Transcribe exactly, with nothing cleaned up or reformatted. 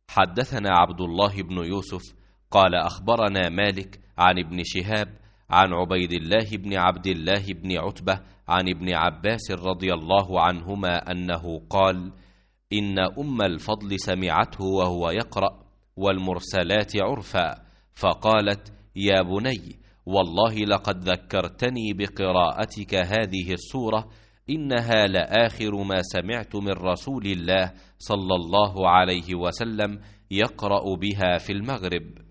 حدثنا عبد الله بن يوسف قال أخبرنا مالك عن ابن شهاب عن عبيد الله بن عبد الله بن عتبة عن ابن عباس رضي الله عنهما أنه قال: إن أم الفضل سمعته وهو يقرأ والمرسلات عرفا، فقالت: يا بني، والله لقد ذكرتني بقراءتك هذه السورة، إنها لآخر ما سمعت من رسول الله صلى الله عليه وسلم يقرأ بها في المغرب.